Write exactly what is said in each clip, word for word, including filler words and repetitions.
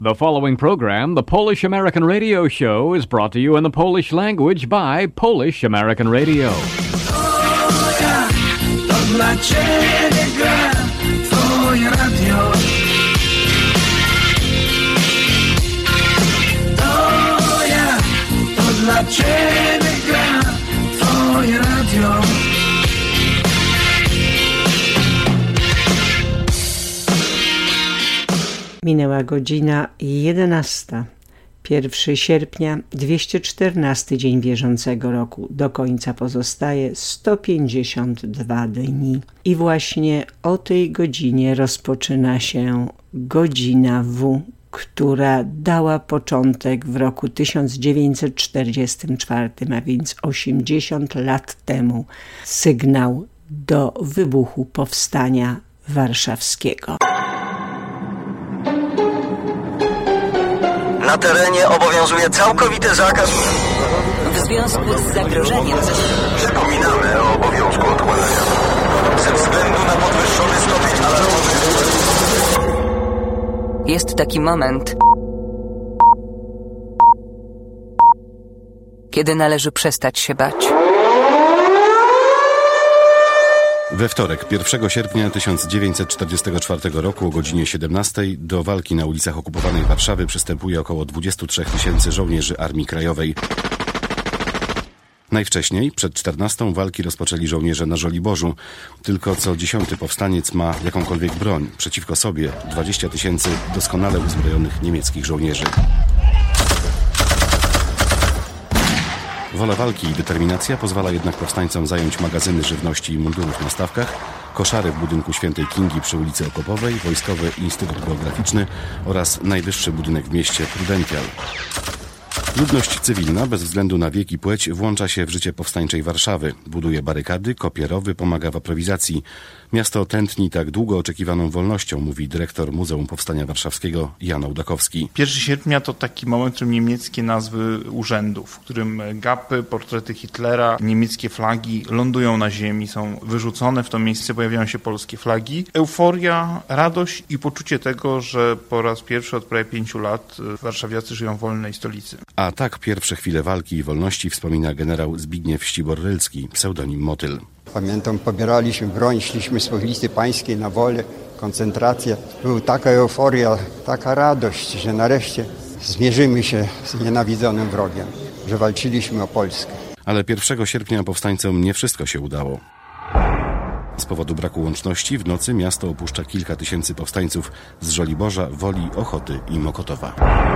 The following program, the Polish American Radio Show, is brought to you in the Polish language by Polish American Radio. O ja, to dla Ciebie gra Twoje radio. To ja, to dla Ciebie gra Twoje radio. Minęła godzina jedenasta. pierwszego sierpnia, dwieście czternasty dzień bieżącego roku. Do końca pozostaje sto pięćdziesiąt dwa dni. I właśnie o tej godzinie rozpoczyna się godzina W, która dała początek w roku tysiąc dziewięćset czterdziestym czwartym, a więc osiemdziesiąt lat temu, sygnał do wybuchu Powstania Warszawskiego. Na terenie obowiązuje całkowity zakaz. W związku z zagrożeniem... Przypominamy o obowiązku odkładania. Ze względu na podwyższony stopień alarmowy. Jest taki moment, kiedy należy przestać się bać. We wtorek, pierwszego sierpnia tysiąc dziewięćset czterdziestego czwartego roku o godzinie siedemnastej do walki na ulicach okupowanej Warszawy przystępuje około dwadzieścia trzy tysięcy żołnierzy Armii Krajowej. Najwcześniej, przed czternastą, walki rozpoczęli żołnierze na Żoliborzu. Tylko co dziesiąty powstaniec ma jakąkolwiek broń. Przeciwko sobie dwadzieścia tysięcy doskonale uzbrojonych niemieckich żołnierzy. Wola walki i determinacja pozwala jednak powstańcom zająć magazyny żywności i mundurów na stawkach, koszary w budynku Świętej Kingi przy ulicy Okopowej, Wojskowy Instytut Geograficzny oraz najwyższy budynek w mieście Prudential. Ludność cywilna, bez względu na wiek i płeć, włącza się w życie powstańczej Warszawy. Buduje barykady, kopie rowy, pomaga w aprowizacji. Miasto tętni tak długo oczekiwaną wolnością, mówi dyrektor Muzeum Powstania Warszawskiego Jan Ołdakowski. pierwszego sierpnia to taki moment, w którym niemieckie nazwy urzędów, w którym gapy, portrety Hitlera, niemieckie flagi lądują na ziemi, są wyrzucone, w to miejsce pojawiają się polskie flagi. Euforia, radość i poczucie tego, że po raz pierwszy od prawie pięciu lat warszawiacy żyją w wolnej stolicy. A tak pierwsze chwile walki i wolności wspomina generał Zbigniew Ścibor-Rylski, pseudonim Motyl. Pamiętam, pobieraliśmy broń, szliśmy z ulicy Pańskiej na wolę, koncentracja. Była taka euforia, taka radość, że nareszcie zmierzymy się z nienawidzonym wrogiem, że walczyliśmy o Polskę. Ale pierwszego sierpnia powstańcom nie wszystko się udało. Z powodu braku łączności w nocy miasto opuszcza kilka tysięcy powstańców z Żoliborza, Woli, Ochoty i Mokotowa.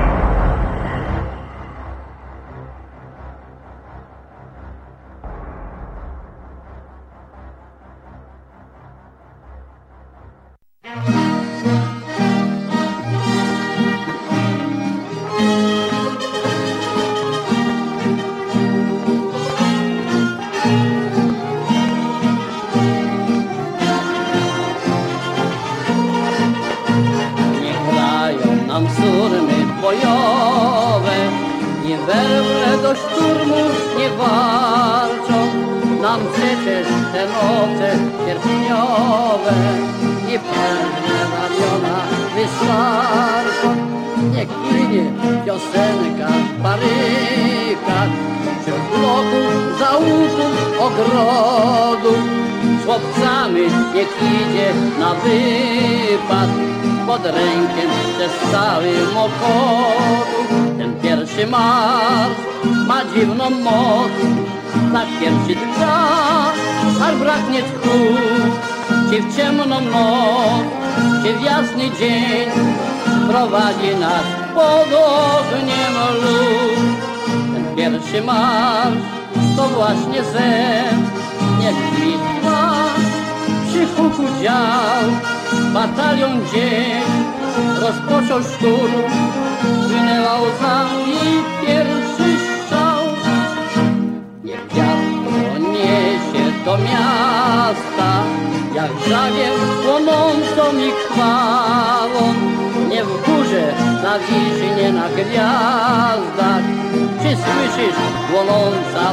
Pod rękiem przez cały Mokotów. Ten pierwszy marsz ma dziwną moc. Na piersi drga, aż braknie tchu. Czy w ciemną noc, czy w jasny dzień prowadzi nas pod ogniem lód. Ten pierwszy marsz to właśnie sen. Niech mi trwa przy huku dział. Batalion dzień rozpoczął szturm, płynęła łza i pierwszy strzał. Niech wiatr niesie do miasta, jak żagiew płonącą i chwałą. Nie w górze, na wiśnie, na gwiazdach, czy słyszysz płonąca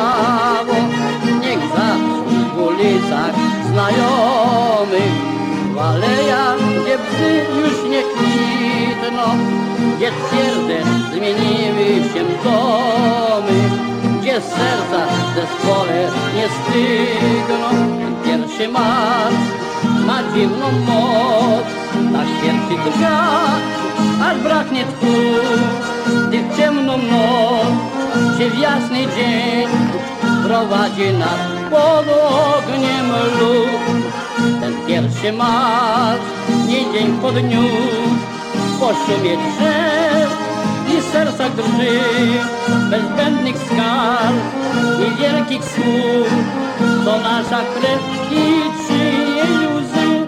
Warszawo? Niech zabrzmi w ulicach znajomych w alejach, gdzie psy już nie kwitną, gdzie twierdze zmieniły się w domy, gdzie serca w zespole nie stygną. Ten pierwszy marsz ma dziwną moc, na śmierci drga, aż braknie tchu, gdy w ciemną noc czy w jasny dzień prowadzi nas pod ogniem lód. Ten pierwszy marsz nie dzień po dniu, po szumie drzew i sercach drży, bez zbędnych skarg i wielkich słów, to nasza krew i czyjeś łzy.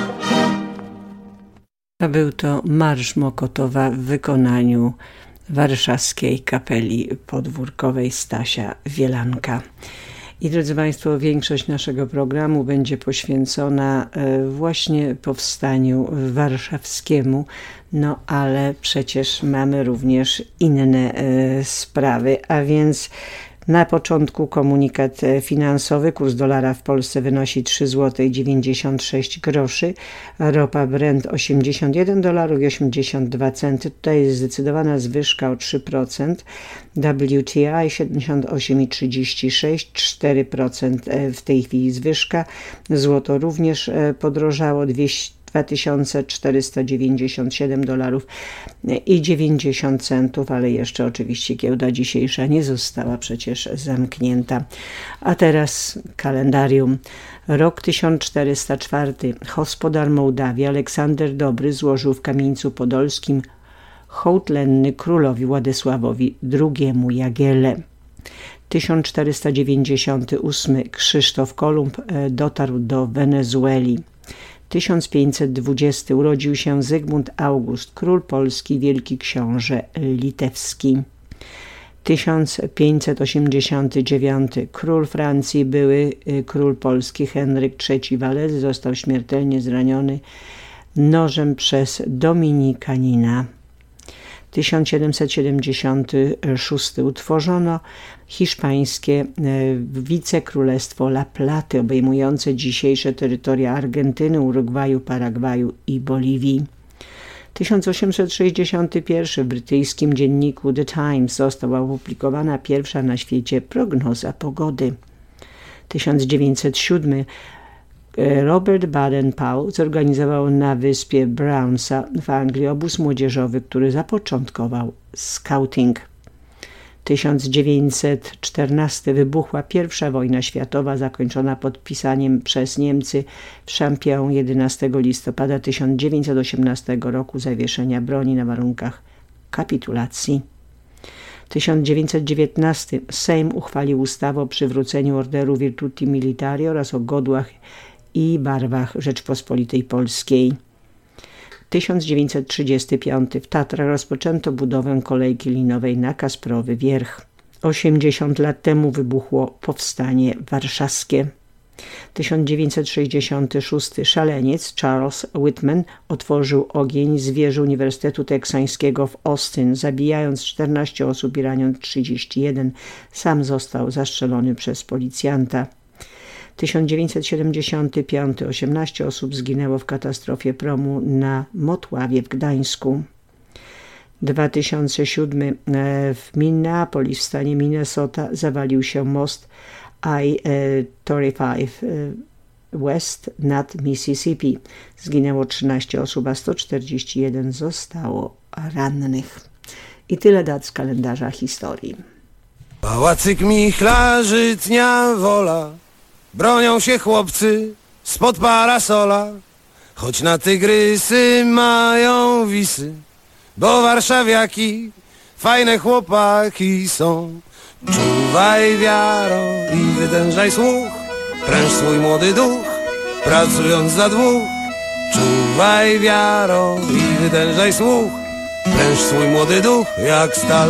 A był to Marsz Mokotowa w wykonaniu warszawskiej kapeli podwórkowej Stasia Wielanka. I drodzy Państwo, większość naszego programu będzie poświęcona właśnie powstaniu warszawskiemu, no ale przecież mamy również inne sprawy, a więc na początku komunikat finansowy. Kurs dolara w Polsce wynosi trzy złote dziewięćdziesiąt sześć groszy, ropa Brent osiemdziesiąt jeden dolarów i osiemdziesiąt dwa centy. Tutaj jest zdecydowana zwyżka o trzy procent. W T I siedemdziesiąt osiem trzydzieści sześć, cztery procent w tej chwili zwyżka. Złoto również podrożało, dwa tysiące czterysta dziewięćdziesiąt siedem dolarów i dziewięćdziesiąt centów, ale jeszcze oczywiście giełda dzisiejsza nie została przecież zamknięta. A teraz kalendarium. Rok tysiąc czterysta cztery. Gospodar Mołdawii Aleksander Dobry złożył w Kamieńcu Podolskim hołd lenny królowi Władysławowi drugiemu Jagielle. tysiąc czterysta dziewięćdziesiąty ósmy. Krzysztof Kolumb dotarł do Wenezueli. tysiąc pięćset dwudziesty. Urodził się Zygmunt August, król Polski, wielki książę litewski. tysiąc pięćset osiemdziesiąty dziewiąty. Król Francji, były król Polski Henryk trzeci Walezy został śmiertelnie zraniony nożem przez dominikanina. tysiąc siedemset siedemdziesiąty szósty. Utworzono hiszpańskie wicekrólestwo La Platy, obejmujące dzisiejsze terytoria Argentyny, Urugwaju, Paragwaju i Boliwii. tysiąc osiemset sześćdziesiąty pierwszy. W brytyjskim dzienniku The Times została opublikowana pierwsza na świecie prognoza pogody. tysiąc dziewięćset siódmy. Robert Baden-Powell zorganizował na wyspie Brownsa w Anglii obóz młodzieżowy, który zapoczątkował scouting. tysiąc dziewięćset czternasty. Wybuchła pierwsza wojna światowa, zakończona podpisaniem przez Niemcy w Champion jedenastego listopada tysiąc dziewięćset osiemnastego roku zawieszenia broni na warunkach kapitulacji. tysiąc dziewięćset dziewiętnasty. Sejm uchwalił ustawę o przywróceniu Orderu Virtuti Militari oraz o godłach i barwach Rzeczpospolitej Polskiej. tysiąc dziewięćset trzydziesty piąty. W Tatrach rozpoczęto budowę kolejki linowej na Kasprowy Wierch. osiemdziesiąt lat temu wybuchło Powstanie Warszawskie. tysiąc dziewięćset sześćdziesiąty szósty. Szaleniec Charles Whitman otworzył ogień z wieży Uniwersytetu Teksańskiego w Austin, zabijając czternaście osób i raniąc trzydzieści jeden. Sam został zastrzelony przez policjanta. tysiąc dziewięćset siedemdziesiąty piąty. osiemnaście osób zginęło w katastrofie promu na Motławie w Gdańsku. dwa tysiące siódmy. W Minneapolis w stanie Minnesota zawalił się most I czterdzieści pięć West nad Mississippi. Zginęło trzynaście osób, a sto czterdzieści jeden zostało rannych. I tyle dat z kalendarza historii. Pałacyk Michlarzy, dnia wola, bronią się chłopcy spod parasola, choć na tygrysy mają wisy, bo warszawiaki fajne chłopaki są. Czuwaj wiaro i wytężaj słuch, pręż swój młody duch, pracując za dwóch. Czuwaj wiaro i wytężaj słuch, pręż swój młody duch jak stal.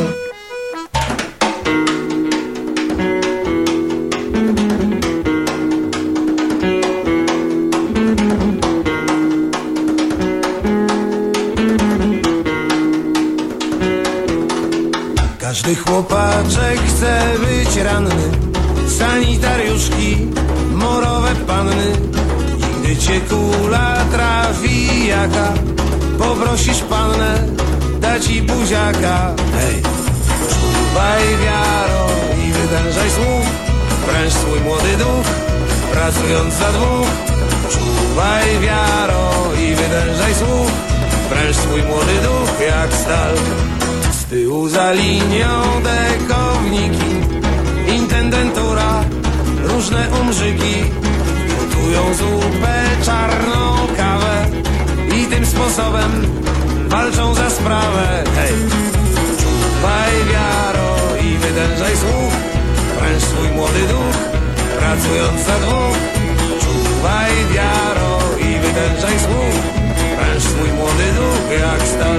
Każdy chłopaczek chce być ranny, sanitariuszki, morowe panny. Gdy cię kula trafi jaka, poprosisz pannę, da ci buziaka. Hej, czuwaj wiaro i wydężaj słuch, pręż swój młody duch, pracując za dwóch. Czuwaj wiaro i wydężaj słuch, pręż swój młody duch jak stal. Z tyłu za linią dekowniki, intendentura, różne umrzyki, gotują zupę, czarną kawę i tym sposobem walczą za sprawę. Hej, czuwaj wiaro i wydężaj słuch, pręż swój młody duch, pracując za dwóch. Czuwaj wiaro i wydężaj słuch, pręż swój młody duch jak stal.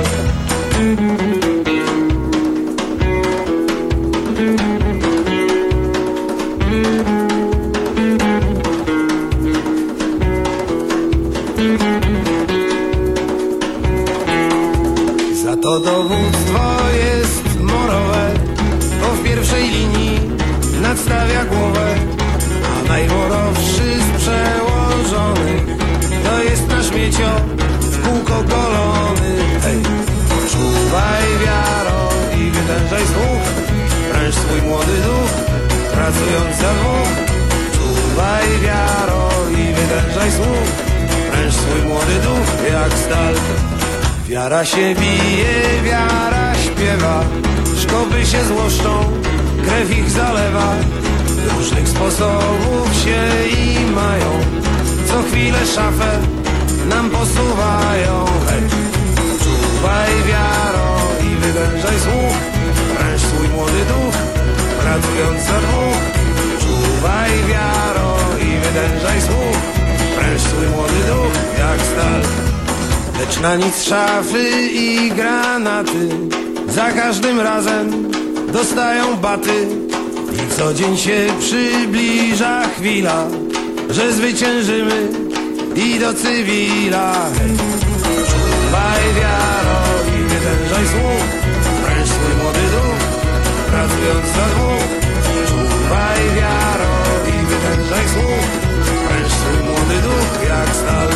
Za to dowództwo jest morowe, bo w pierwszej linii nadstawia głowę, a najmorowszy z przełożonych to jest nasz Miecio, w kółko golony. Hej, czuwaj wiaro i wydężaj słuch, pręż swój młody duch, pracując za dwóch. Czuwaj wiaro i wydężaj słuch, pręż swój młody duch jak stal. Wiara się bije, wiara śpiewa, szkopy się złoszczą, krew ich zalewa. Różnych sposobów się i mają, co chwilę szafę nam posuwają. Hej, czuwaj wiaro i wydężaj słuch, pręż swój młody duch, pracując za dwóch. Czuwaj wiaro i wydężaj słuch, pręż swój młody duch jak stal. Lecz na nic szafy i granaty za każdym razem dostają baty. I co dzień się przybliża chwila, że zwyciężymy i do cywila. Hej, czuwaj wiaro i wydężaj słuch, pręż swój młody duch, pracując za dwóch. Czuwaj wiaro i wydężaj słuch, pręż swój młody duch jak stal.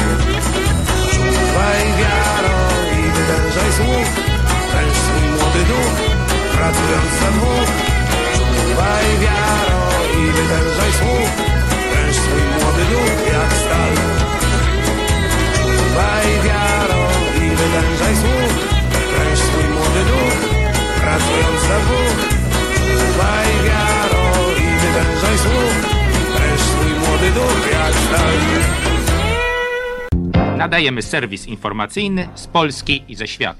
Czuwaj wiaro i wydężaj słuch, pręż swój młody duch, pracując za dwóch. Czuwaj wiaro i wydężaj słuch, pręż swój młody duch jak stal. Czuwaj wiaro i wydężaj słuch, pręż swój młody duch, pracując za dwóch. Czuwaj wiaro i wydężaj słuch, pręż swój młody duch jak stal. Nadajemy serwis informacyjny z Polski i ze świata.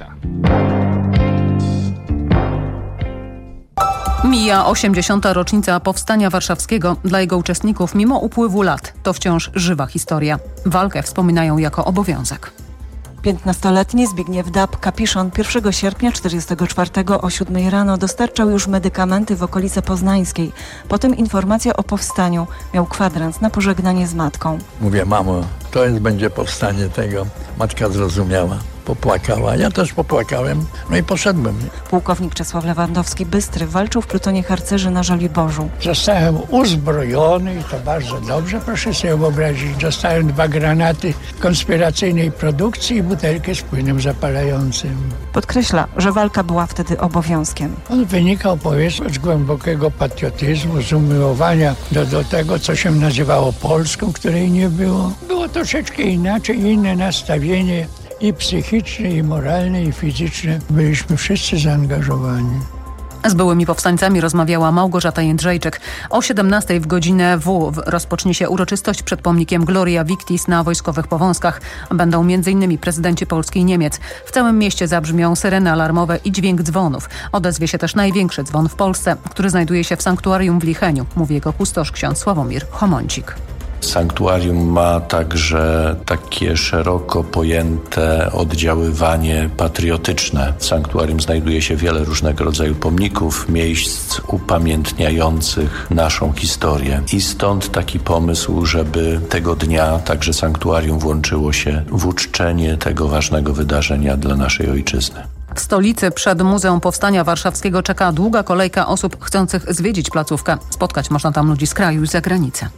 Mija osiemdziesiąta rocznica Powstania Warszawskiego. Dla jego uczestników, mimo upływu lat, to wciąż żywa historia. Walkę wspominają jako obowiązek. piętnastoletni Zbigniew Dab, kapiszon, pierwszego sierpnia czterdziestego czwartego o siódmej rano dostarczał już medykamenty w okolicy poznańskiej. Potem informacja o powstaniu. Miał kwadrans na pożegnanie z matką. Mówię, mamo, to jest, będzie powstanie tego. Matka zrozumiała. Popłakała. Ja też popłakałem. No i poszedłem. Pułkownik Czesław Lewandowski Bystry walczył w plutonie harcerzy na Żoliborzu. Zostałem uzbrojony i to bardzo dobrze, proszę sobie wyobrazić. Dostałem dwa granaty konspiracyjnej produkcji i butelkę z płynem zapalającym. Podkreśla, że walka była wtedy obowiązkiem. On wynikał, powiedzmy, z głębokiego patriotyzmu, z umiłowania do, do tego, co się nazywało Polską, której nie było. Było troszeczkę inaczej, inne nastawienie. I psychiczne, i moralne, i fizyczne. Byliśmy wszyscy zaangażowani. Z byłymi powstańcami rozmawiała Małgorzata Jędrzejczyk. O siedemnastej w godzinę W rozpocznie się uroczystość przed pomnikiem Gloria Victis na Wojskowych Powązkach. Będą między innymi prezydenci Polski i Niemiec. W całym mieście zabrzmią syreny alarmowe i dźwięk dzwonów. Odezwie się też największy dzwon w Polsce, który znajduje się w sanktuarium w Licheniu, mówi jego kustosz ksiądz Sławomir Chomądzik. Sanktuarium ma także takie szeroko pojęte oddziaływanie patriotyczne. W sanktuarium znajduje się wiele różnego rodzaju pomników, miejsc upamiętniających naszą historię. I stąd taki pomysł, żeby tego dnia także sanktuarium włączyło się w uczczenie tego ważnego wydarzenia dla naszej ojczyzny. W stolicy przed Muzeum Powstania Warszawskiego czeka długa kolejka osób chcących zwiedzić placówkę. Spotkać można tam ludzi z kraju i z zagranicy.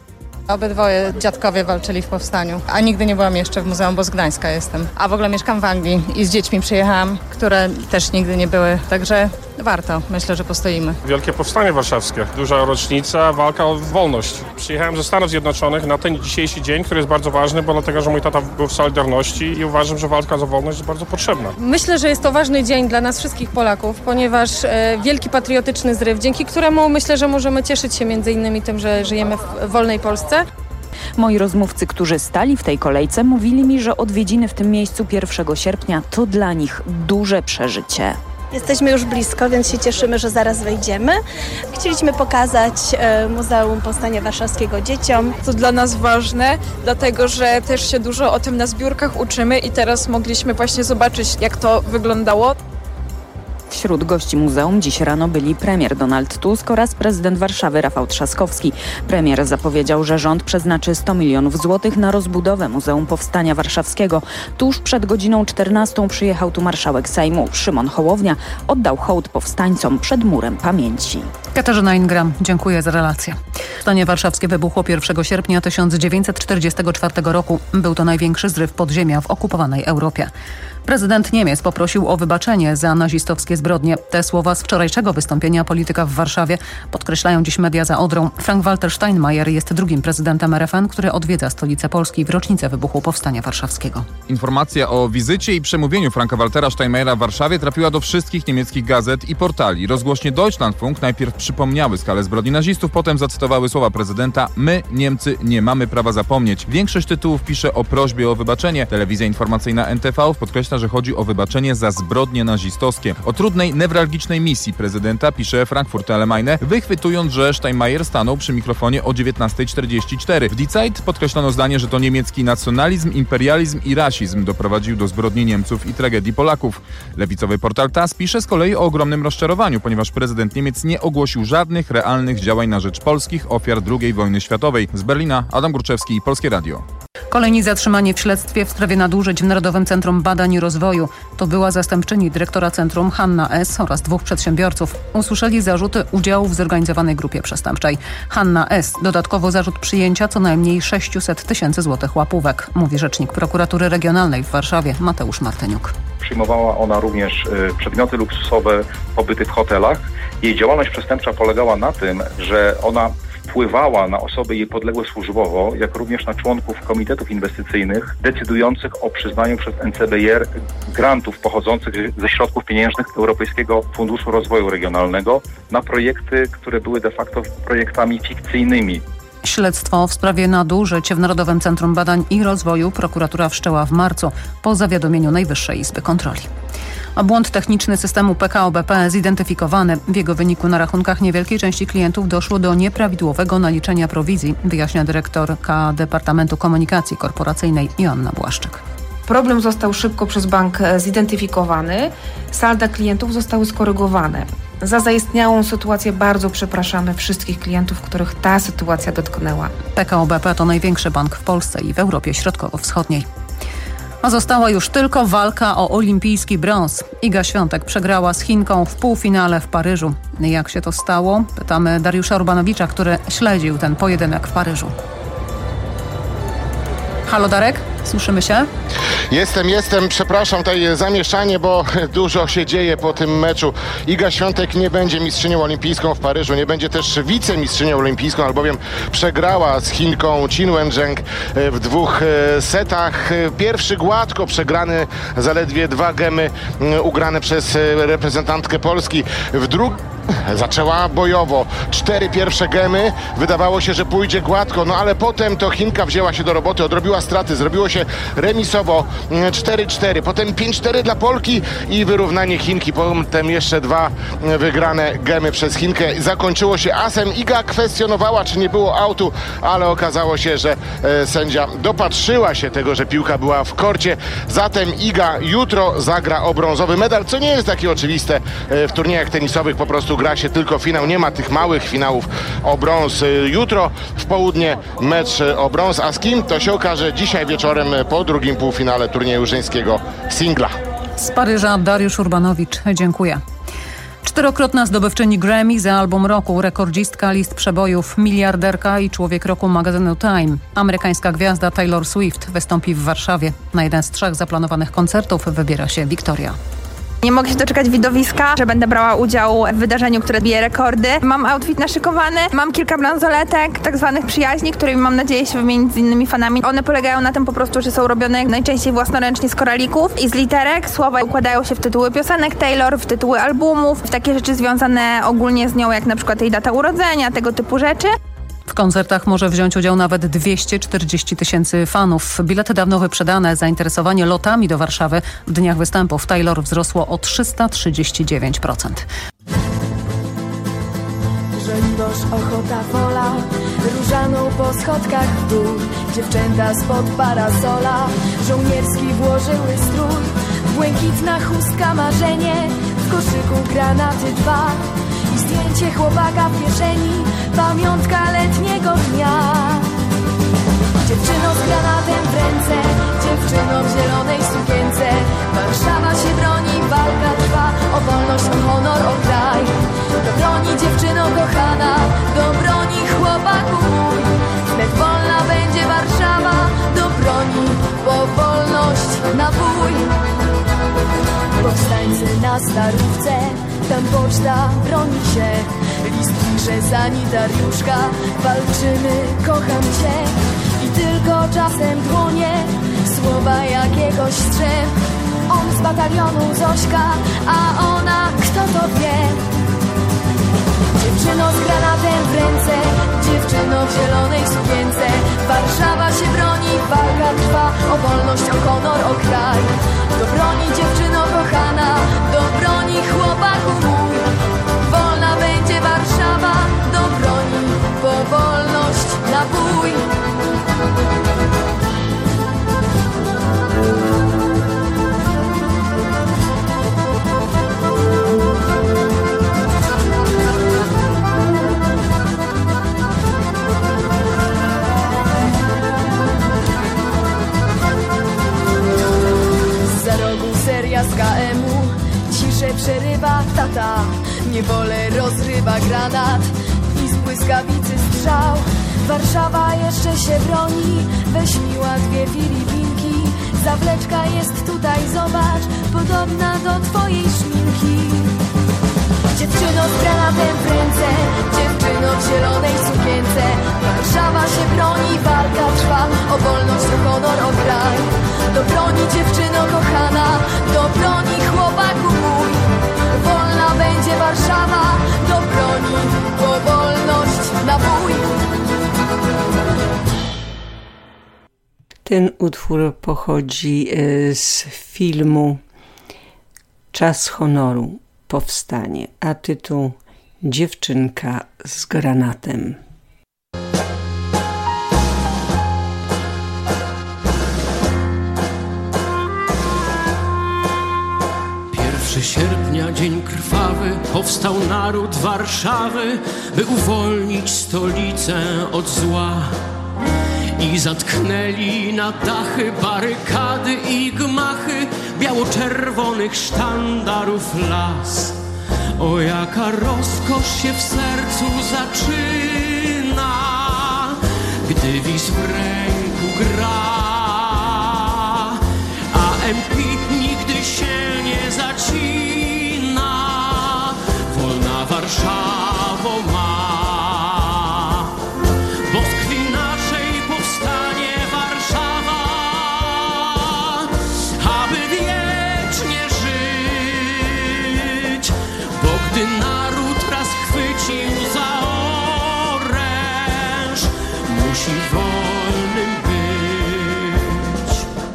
Obydwoje dziadkowie walczyli w powstaniu, a nigdy nie byłam jeszcze w Muzeum, bo z Gdańska jestem. A w ogóle mieszkam w Anglii i z dziećmi przyjechałam, które też nigdy nie były, także warto, myślę, że postoimy. Wielkie Powstanie Warszawskie, duża rocznica, walka o wolność. Przyjechałem ze Stanów Zjednoczonych na ten dzisiejszy dzień, który jest bardzo ważny, bo dlatego, że mój tata był w Solidarności i uważam, że walka o wolność jest bardzo potrzebna. Myślę, że jest to ważny dzień dla nas wszystkich Polaków, ponieważ e, wielki patriotyczny zryw, dzięki któremu myślę, że możemy cieszyć się między innymi tym, że żyjemy w wolnej Polsce. Moi rozmówcy, którzy stali w tej kolejce, mówili mi, że odwiedziny w tym miejscu pierwszego sierpnia to dla nich duże przeżycie. Jesteśmy już blisko, więc się cieszymy, że zaraz wejdziemy. Chcieliśmy pokazać e, Muzeum Powstania Warszawskiego dzieciom. To dla nas ważne, dlatego że też się dużo o tym na zbiórkach uczymy i teraz mogliśmy właśnie zobaczyć, jak to wyglądało. Wśród gości muzeum dziś rano byli premier Donald Tusk oraz prezydent Warszawy Rafał Trzaskowski. Premier zapowiedział, że rząd przeznaczy sto milionów złotych na rozbudowę Muzeum Powstania Warszawskiego. Tuż przed godziną czternastą przyjechał tu marszałek Sejmu Szymon Hołownia. Oddał hołd powstańcom przed Murem Pamięci. Katarzyna Ingram, dziękuję za relację. Powstanie warszawskie wybuchło pierwszego sierpnia tysiąc dziewięćset czterdziestego czwartego roku. Był to największy zryw podziemia w okupowanej Europie. Prezydent Niemiec poprosił o wybaczenie za nazistowskie zbrodnie. Te słowa z wczorajszego wystąpienia polityka w Warszawie podkreślają dziś media za Odrą. Frank-Walter Steinmeier jest drugim prezydentem R F N, który odwiedza stolicę Polski w rocznicę wybuchu Powstania Warszawskiego. Informacja o wizycie i przemówieniu Franka-Waltera Steinmeiera w Warszawie trafiła do wszystkich niemieckich gazet i portali. Rozgłośnie Deutschlandfunk najpierw przypomniały skalę zbrodni nazistów, potem zacytowały słowa prezydenta: my, Niemcy, nie mamy prawa zapomnieć. Większość tytułów pisze o prośbie o wybaczenie. Telewizja informacyjna N T V podkreśla, że chodzi o wybaczenie za zbrodnie nazistowskie. O trudnej, newralgicznej misji prezydenta pisze Frankfurter Allgemeine, wychwytując, że Steinmeier stanął przy mikrofonie o dziewiętnasta czterdzieści cztery. W Die Zeit podkreślono zdanie, że to niemiecki nacjonalizm, imperializm i rasizm doprowadził do zbrodni Niemców i tragedii Polaków. Lewicowy portal T A S pisze z kolei o ogromnym rozczarowaniu, ponieważ prezydent Niemiec nie ogłosił żadnych realnych działań na rzecz polskich ofiar drugiej wojny światowej. Z Berlina Adam Górczewski, Polskie Radio. Kolejni zatrzymani w śledztwie w sprawie nadużyć w Narodowym Centrum Badań i Rozwoju. To była zastępczyni dyrektora centrum Hanna S. oraz dwóch przedsiębiorców. Usłyszeli zarzuty udziału w zorganizowanej grupie przestępczej. Hanna S. dodatkowo zarzut przyjęcia co najmniej sześćset tysięcy złotych łapówek, mówi rzecznik prokuratury regionalnej w Warszawie Mateusz Martyniuk. Przyjmowała ona również przedmioty luksusowe, pobyty w hotelach. Jej działalność przestępcza polegała na tym, że ona wpływała na osoby jej podległe służbowo, jak również na członków komitetów inwestycyjnych decydujących o przyznaniu przez N C B R grantów pochodzących ze środków pieniężnych Europejskiego Funduszu Rozwoju Regionalnego na projekty, które były de facto projektami fikcyjnymi. Śledztwo w sprawie nadużyć w Narodowym Centrum Badań i Rozwoju prokuratura wszczęła w marcu po zawiadomieniu Najwyższej Izby Kontroli. A błąd techniczny systemu P K O B P zidentyfikowany. W jego wyniku na rachunkach niewielkiej części klientów doszło do nieprawidłowego naliczenia prowizji, wyjaśnia dyrektorka Departamentu Komunikacji Korporacyjnej Joanna Błaszczyk. Problem został szybko przez bank zidentyfikowany, salda klientów zostały skorygowane. Za zaistniałą sytuację bardzo przepraszamy wszystkich klientów, których ta sytuacja dotknęła. P K O B P to największy bank w Polsce i w Europie Środkowo-Wschodniej. A została już tylko walka o olimpijski brąz. Iga Świątek przegrała z Chinką w półfinale w Paryżu. Jak się to stało? Pytamy Dariusza Urbanowicza, który śledził ten pojedynek w Paryżu. Halo Darek, słyszymy się? Jestem, jestem, przepraszam tutaj zamieszanie, bo dużo się dzieje po tym meczu. Iga Świątek nie będzie mistrzynią olimpijską w Paryżu, nie będzie też wicemistrzynią olimpijską, albowiem przegrała z Chinką Qin Wencheng w dwóch setach. Pierwszy gładko przegrany, zaledwie dwa gemy ugrane przez reprezentantkę Polski. W drugim zaczęła bojowo. Cztery pierwsze gemy. Wydawało się, że pójdzie gładko, no ale potem to Chinka wzięła się do roboty, odrobiła straty, zrobiło się remisowo cztery cztery. Potem pięć cztery dla Polki i wyrównanie Chinki. Potem jeszcze dwa wygrane gemy przez Chinkę. Zakończyło się asem. Iga kwestionowała, czy nie było autu, ale okazało się, że e, sędzia dopatrzyła się tego, że piłka była w korcie. Zatem Iga jutro zagra o brązowy medal, co nie jest takie oczywiste e, w turniejach tenisowych. Po prostu gra się tylko finał, nie ma tych małych finałów o brąz. Jutro w południe mecz o brąz, a z kim to się okaże dzisiaj wieczorem po drugim półfinale turnieju żeńskiego singla. Z Paryża Dariusz Urbanowicz, dziękuję. Czterokrotna zdobywczyni Grammy za album roku, rekordzistka list przebojów, miliarderka i człowiek roku magazynu Time. Amerykańska gwiazda Taylor Swift wystąpi w Warszawie. Na jeden z trzech zaplanowanych koncertów wybiera się Wiktoria. Nie mogę się doczekać widowiska, że będę brała udział w wydarzeniu, które bije rekordy. Mam outfit naszykowany, mam kilka bransoletek, tak zwanych przyjaźni, którymi mam nadzieję się wymienić z innymi fanami. One polegają na tym po prostu, że są robione najczęściej własnoręcznie z koralików i z literek. Słowa układają się w tytuły piosenek Taylor, w tytuły albumów, w takie rzeczy związane ogólnie z nią, jak na przykład jej data urodzenia, tego typu rzeczy. W koncertach może wziąć udział nawet dwieście czterdzieści tysięcy fanów. Bilety dawno wyprzedane. Zainteresowanie lotami do Warszawy w dniach występów Taylor wzrosło o trzysta trzydzieści dziewięć procent. Żoliborz, ochota, wola, różaną po schodkach w dół. Dziewczęta spod parasola, żołnierski włożyły strój. Błękitna chustka, marzenie, w koszyku granaty dwa. I zdjęcie chłopaka w kieszeni, pamiątka letniego dnia. Dziewczyno z granatem w ręce, dziewczyno w zielonej sukience. Warszawa się broni, walka trwa, o wolność, o honor, o kraj. Do broni dziewczyno kochana, do broni chłopaku mój. Wnet wolna będzie Warszawa, do broni, po wolność na bój. Powstańcy na Starówce, tam poczta broni się. List pisze sanitariuszka, walczymy, kocham cię. I tylko czasem dłonie, słowa jakiegoś strzep. On z batalionu Zośka, a ona, kto to wie? Dziewczyno z granatem w ręce, dziewczyno w zielonej sukience. Warszawa się broni, walka trwa, o wolność, o honor, o kraj. Do broni dziewczyno kochana, do broni chłopaku mój. Wolna będzie Warszawa, do broni, po wolność na bój. Za rogu seria z K M u, ciszę przerywa tata. Niewolę rozrywa granat i z błyskawicy strzał. Warszawa jeszcze się broni, weź miła dwie Filipinki. Zawleczka jest tutaj, zobacz, podobna do twojej szminki. Dziewczyno z granatem w ręce, dziewczyno w zielonej sukience. Warszawa się broni, walka trwa, o wolność, o honor, o kraj. Do broni dziewczyno kochana, do broni chłopaku mój. Wolna będzie Warszawa, do broni, po wolność na bój. Ten utwór pochodzi z filmu Czas honoru, powstanie, a tytuł Dziewczynka z granatem. pierwszego sierpnia, dzień krwawy, powstał naród Warszawy, by uwolnić stolicę od zła. I zatknęli na dachy barykady i gmachy biało-czerwonych sztandarów las. O, jaka rozkosz się w sercu zaczyna, gdy wiz w ręku gra, a M P nigdy się nie zacina. Wolna Warszawo ma, bo z krwi naszej powstanie Warszawa, aby wiecznie żyć. Bo gdy naród raz chwycił za oręż, musi wolnym być.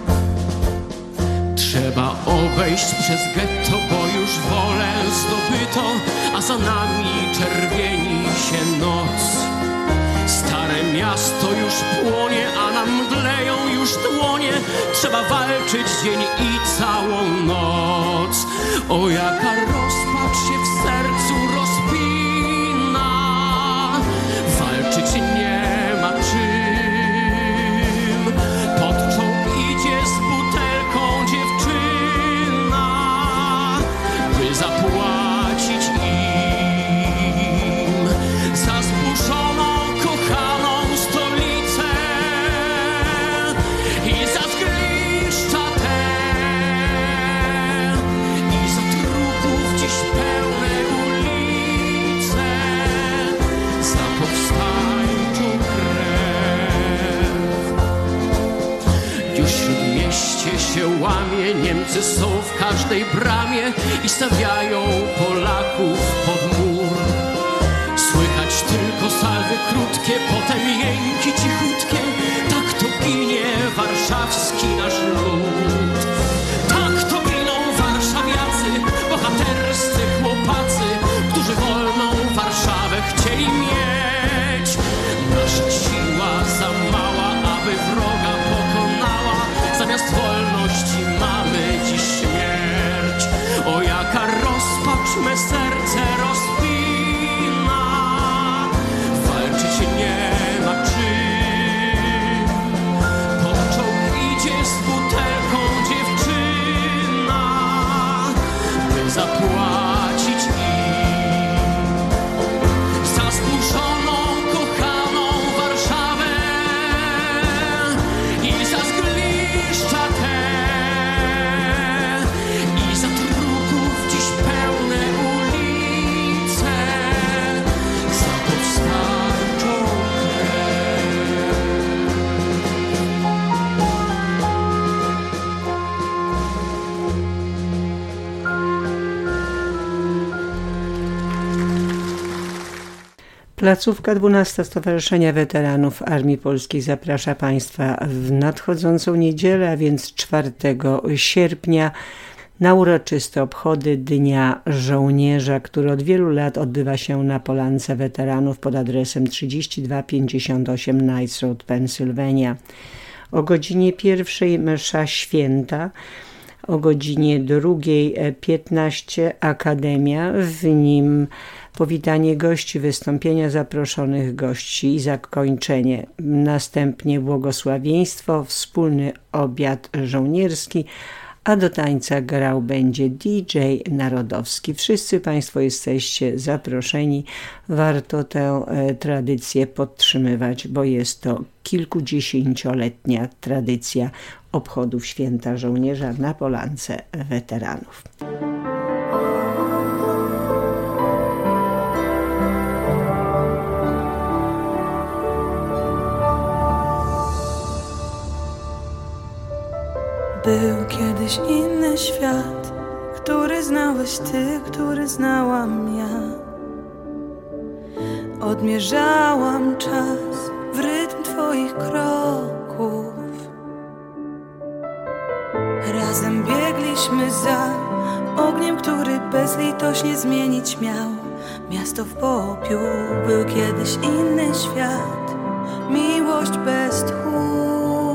Trzeba obejść przez getto, bo już wolę zdobyto, a za nami czerwieni się noc. Stare miasto już płonie, a nam mdleją już dłonie. Trzeba walczyć dzień i całą noc. O, jaka rozpacz się w sercu rozpina, walczyć nie ma czym. Pod czołg idzie z butelką dziewczyna, by zapłacić Niemcy są w każdej bramie i stawiają Polaków pod mur. Słychać tylko salwy krótkie, potem jęki cichutkie. Tak to ginie warszawski nasz lud. Tak to giną warszawiacy, bohaterscy chłopacy, którzy wolną Warszawę chcieli mieć. Nasza siła za mała, aby wroga pokonała. Zamiast wolności mamy dziś śmierć. O jaka rozpacz me serce rozpina. Walczyć nie ma czym. Pod czołg idzie z butelką dziewczyna, by zapłacić im za zburzoną, kochaną Warszawę i za zgliszcza te, i za trupów dziś pełne ulice, za powstańczą krew. Placówka dwunasta Stowarzyszenia Weteranów Armii Polskiej zaprasza Państwa w nadchodzącą niedzielę, a więc czwartego sierpnia, na uroczyste obchody Dnia Żołnierza, który od wielu lat odbywa się na Polance Weteranów pod adresem trzydzieści dwa pięćdziesiąt osiem Nights Road, Pennsylvania. O godzinie pierwszej msza święta, o godzinie drugiej piętnaście Akademia, w nim powitanie gości, wystąpienia zaproszonych gości i zakończenie. Następnie błogosławieństwo, wspólny obiad żołnierski, a do tańca grał będzie D J Narodowski. Wszyscy Państwo jesteście zaproszeni. Warto tę e, tradycję podtrzymywać, bo jest to kilkudziesięcioletnia tradycja obchodów Święta Żołnierza na Polance Weteranów. Był kiedyś inny świat, który znałeś ty, który znałam ja. Odmierzałam czas w rytm twoich kroków. Razem biegliśmy za ogniem, który bezlitośnie zmienić miał miasto w popiół. Był kiedyś inny świat, miłość bez tchu.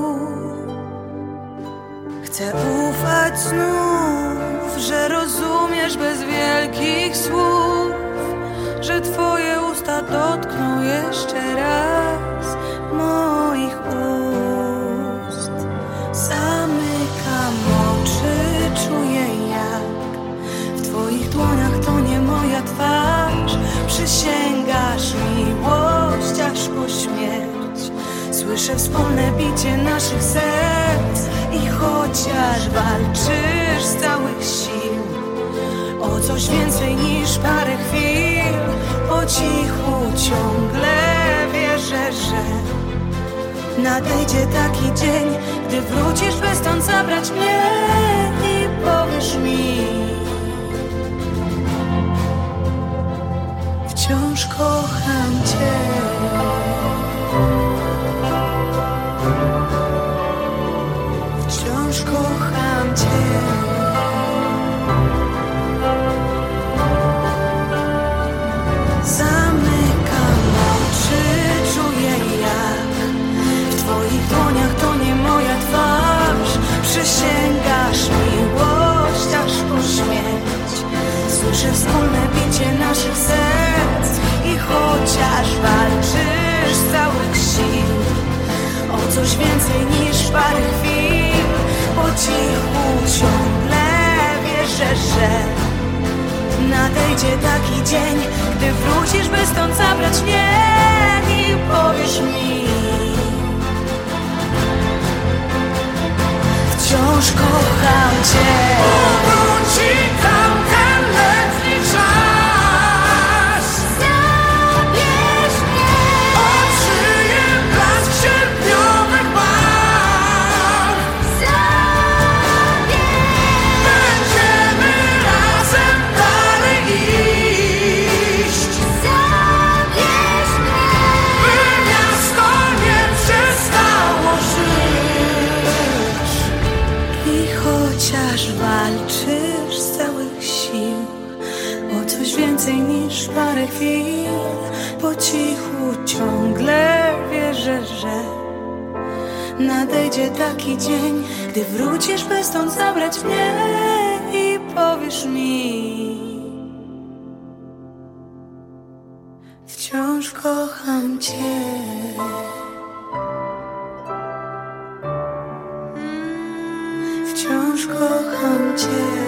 Chcę ufać znów, że rozumiesz bez wielkich słów, że twoje usta dotkną jeszcze raz moich ust. Zamykam oczy, czuję jak w twoich dłoniach to nie moja twarz. Przysięgasz miłość aż po śmierć. Słyszę wspólne bicie naszych serc. I chociaż walczysz z całych sił o coś więcej niż parę chwil, po cichu ciągle wierzę, że nadejdzie taki dzień, gdy wrócisz, by stąd zabrać mnie i powiesz mi: wciąż kocham cię. Wciąż kocham cię. Zamykam oczy, czuję jak w twoich dłoniach to nie moja twarz. Przysięgasz miłość aż po śmierć. Słyszę wspólne bicie naszych serc. I chociaż walczysz z całych sił o coś więcej niż parę chwil, po cichu ciągle wierzę, że nadejdzie taki dzień, gdy wrócisz, by stąd zabrać mnie i powiesz mi: wciąż kocham cię. Powróci tam ten letni czas. Zabierz mnie. Odżyję blask sierpniowych barw. Zabierz. Kiedyś więcej niż parę chwil, po cichu ciągle wierzę, że nadejdzie taki dzień, gdy wrócisz, by stąd zabrać mnie i powiesz mi: wciąż kocham cię. Wciąż kocham cię.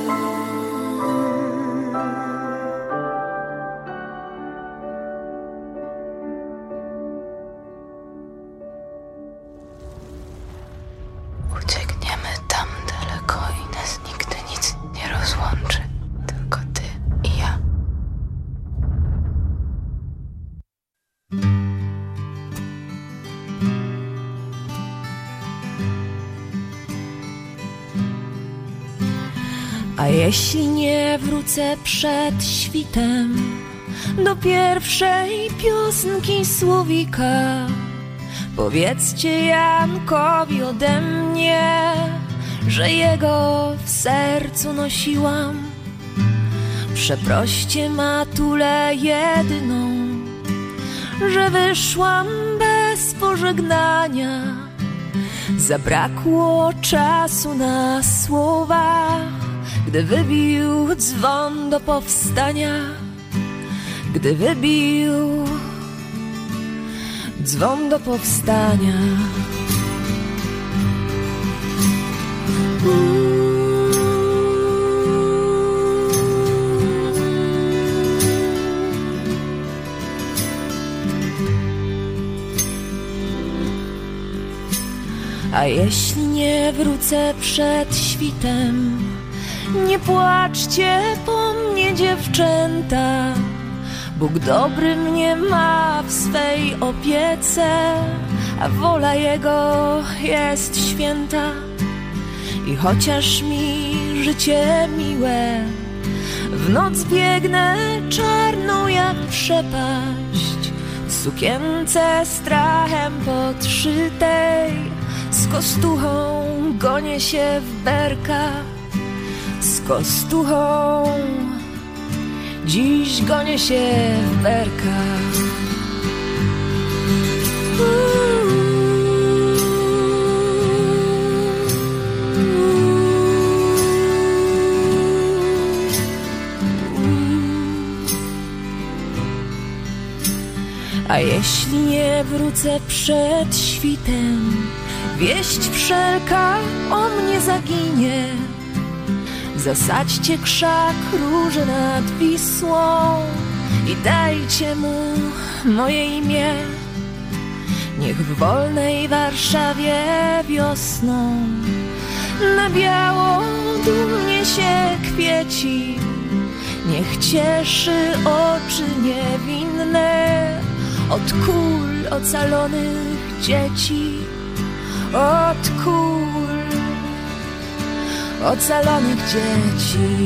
Uciekniemy tam daleko i nas nigdy nic nie rozłączy. Tylko ty i ja. A jeśli nie wrócę przed świtem do pierwszej piosenki słowika, powiedzcie Jankowi ode mnie, że jego w sercu nosiłam. Przeproście matulę jedyną, że wyszłam bez pożegnania. Zabrakło czasu na słowa, gdy wybił dzwon do powstania. Gdy wybił dzwon do powstania. A jeśli nie wrócę przed świtem, nie płaczcie po mnie, dziewczęta. Bóg dobry mnie ma w swej opiece, a wola Jego jest święta. I chociaż mi życie miłe, w noc biegnę czarną jak przepaść, w sukience strachem podszytej, z kostuchą gonię się w berkach, z kostuchą dziś gonię się w berkach. A jeśli nie wrócę przed świtem, wieść wszelka o mnie zaginie. Zasadźcie krzak róży nad Wisłą i dajcie mu moje imię. Niech w wolnej Warszawie wiosną na biało dumnie się kwieci. Niech cieszy oczy niewinne od kul ocalonych dzieci. Od kul ocalonych dzieci.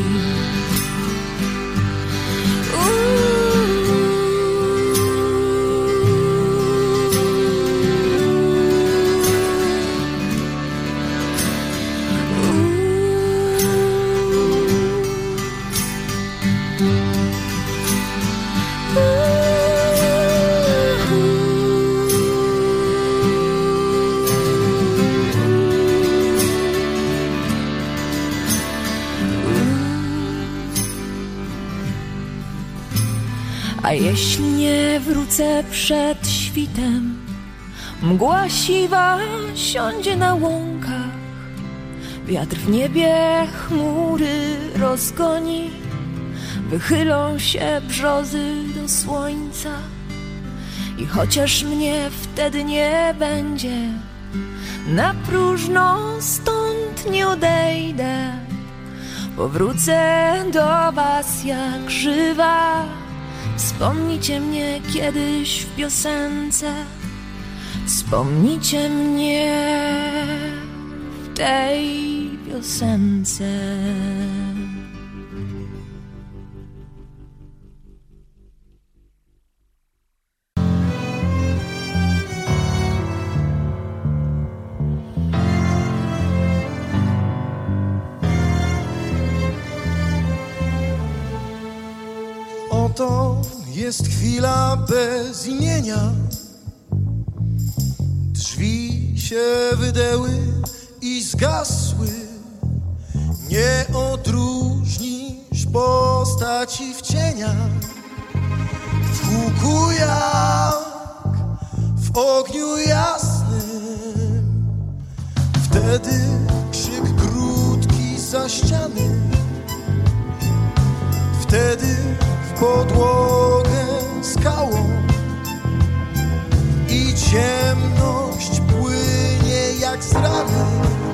A jeśli nie wrócę przed świtem, mgła siwa siądzie na łąkach, wiatr w niebie chmury rozgoni, wychylą się brzozy do słońca. I chociaż mnie wtedy nie będzie, na próżno stąd nie odejdę. Powrócę do was jak żywa. Wspomnijcie mnie kiedyś w piosence, wspomnijcie mnie w tej piosence. Oto jest chwila bez imienia. Drzwi się wydęły i zgasły. Nie odróżnisz postaci w cieniach. W huku jak w ogniu jasnym. Wtedy krzyk krótki za ściany. Wtedy w podłogę skałą i ciemność płynie jak z rany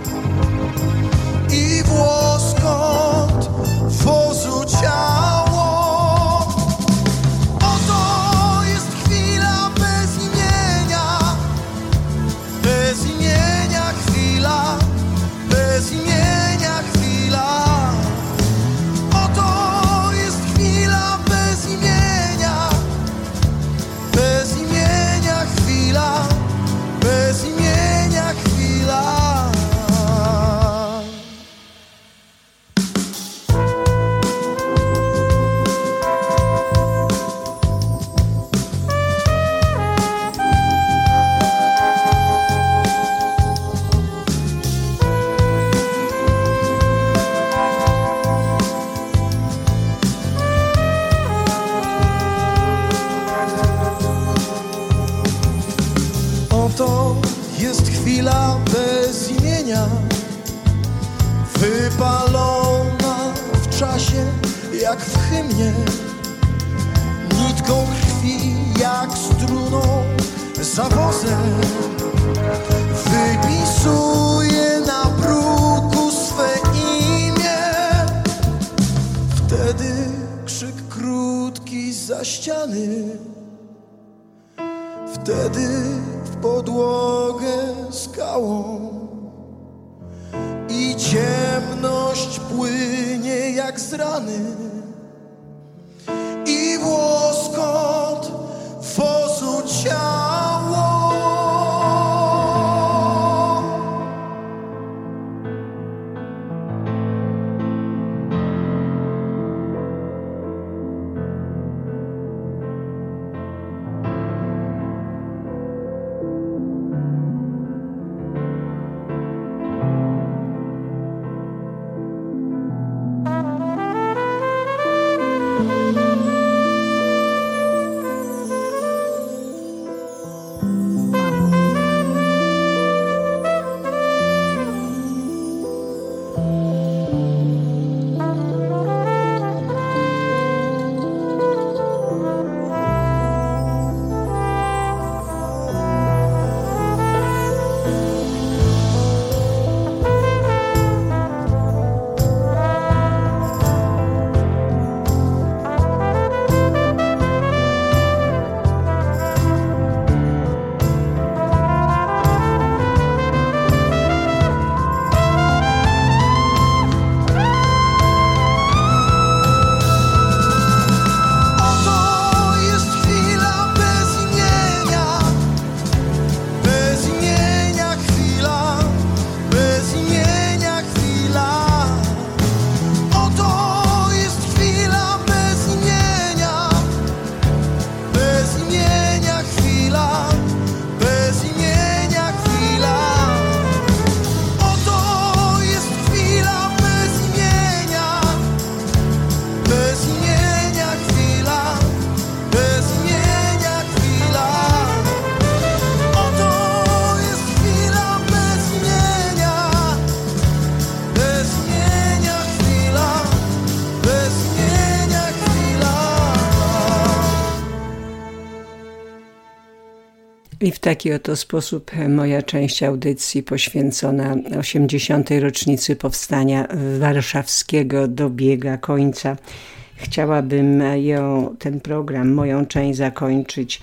i włoskot wozu ciało. Oto jest chwila bez imienia, bez imienia chwila, bez imienia chwila. Oto jest chwila bez imienia, bez imienia chwila, bez imienia chwila. Oto jest chwila bez imienia, wypalona w czasie jak w hymnie, nitką krwi jak struną zawozem. Wypisuje na bruku swe imię. Wtedy krzyk krótki za ściany. Wtedy w podłogę skałą i ciemność płynie jak z rany i łoskot wozu ciało. I w taki oto sposób moja część audycji poświęcona osiemdziesiątej rocznicy powstania warszawskiego dobiega końca. Chciałabym ją, ten program, moją część zakończyć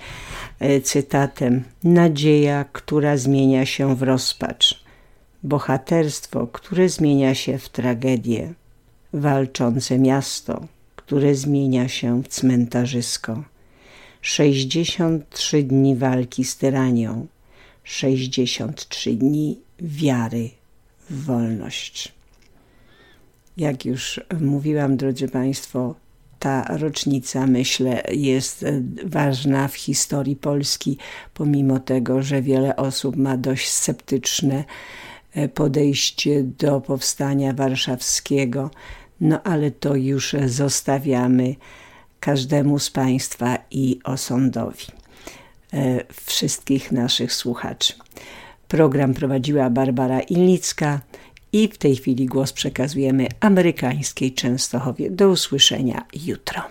cytatem: nadzieja, która zmienia się w rozpacz, bohaterstwo, które zmienia się w tragedię, walczące miasto, które zmienia się w cmentarzysko. sześćdziesiąt trzy dni walki z tyranią, sześćdziesiąt trzy dni wiary w wolność. Jak już mówiłam, drodzy Państwo, ta rocznica, myślę, jest ważna w historii Polski, pomimo tego, że wiele osób ma dość sceptyczne podejście do powstania warszawskiego. No ale to już zostawiamy każdemu z Państwa i osądowi wszystkich naszych słuchaczy. Program prowadziła Barbara Ilnicka i w tej chwili głos przekazujemy amerykańskiej Częstochowie. Do usłyszenia jutro.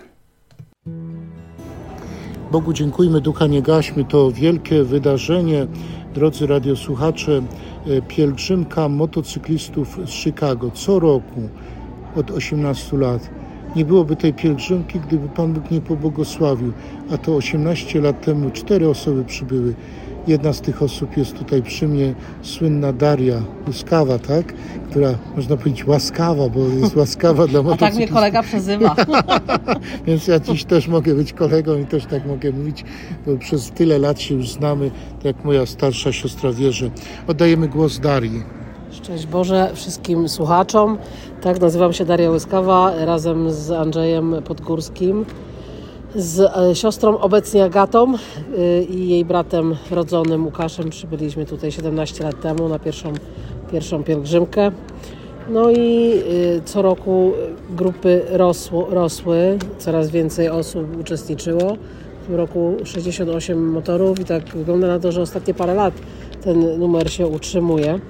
Bogu dziękujmy, ducha nie gaśmy. To wielkie wydarzenie, drodzy radiosłuchacze, pielgrzymka motocyklistów z Chicago. Co roku od osiemnastu lat. Nie byłoby tej pielgrzymki, gdyby Pan Bóg nie pobłogosławił. A to osiemnaście lat temu cztery osoby przybyły. Jedna z tych osób jest tutaj przy mnie, słynna Daria Łyskawa, tak? Która, można powiedzieć, łaskawa, bo jest łaskawa dla motocyklistów. A tak mnie kolega przezywa. Więc ja dziś też mogę być kolegą i też tak mogę mówić, bo przez tyle lat się już znamy, tak jak moja starsza siostra wierzy. Oddajemy głos Darii. Szczęść Boże wszystkim słuchaczom. Tak, nazywam się Daria Łyskawa, razem z Andrzejem Podgórskim, z siostrą obecnie Agatą i jej bratem rodzonym Łukaszem przybyliśmy tutaj siedemnaście lat temu na pierwszą, pierwszą pielgrzymkę. No i co roku grupy rosło, rosły, coraz więcej osób uczestniczyło. W tym roku sześćdziesiąt osiem motorów i tak wygląda na to, że ostatnie parę lat ten numer się utrzymuje.